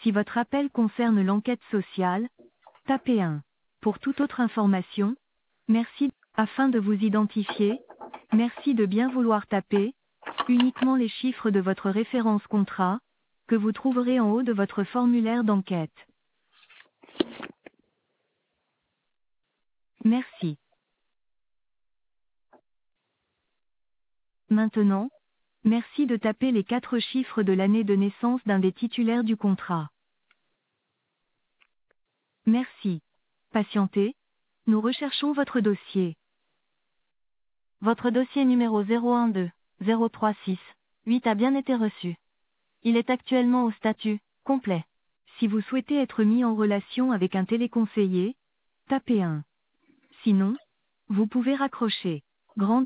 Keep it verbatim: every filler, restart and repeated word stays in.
Si votre appel concerne l'enquête sociale, tapez un. Pour toute autre information, merci. Afin de vous identifier, merci de bien vouloir taper uniquement les chiffres de votre référence contrat, que vous trouverez en haut de votre formulaire d'enquête. Merci. Maintenant, merci de taper les quatre chiffres de l'année de naissance d'un des titulaires du contrat. Merci. Patientez, nous recherchons votre dossier. Votre dossier numéro zéro un deux zéro trois six huit a bien été reçu. Il est actuellement au statut complet. Si vous souhaitez être mis en relation avec un téléconseiller, tapez un. Sinon, vous pouvez raccrocher. Grand